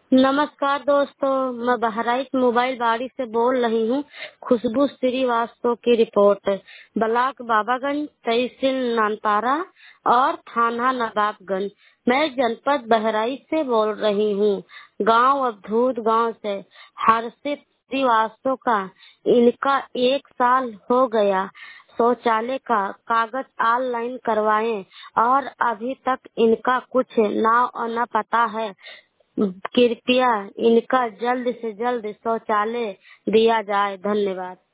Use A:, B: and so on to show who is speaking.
A: नमस्कार दोस्तों, मैं बहराइच मोबाइल बाड़ी से बोल रही हूँ। खुशबू श्रीवास्तव की रिपोर्ट। ब्लॉक बाबागंज, तहसील नानपारा और थाना नवाबगंज। मैं जनपद बहराइच से बोल रही हूँ। गांव अवधूत गांव से हर्षित श्रीवास्तव का इनका 1 साल हो गया शौचालय का कागज ऑनलाइन करवाएं और अभी तक इनका कुछ नाम न पता है। कृपया इनका जल्द से जल्द शौचालय दिया जाए। धन्यवाद।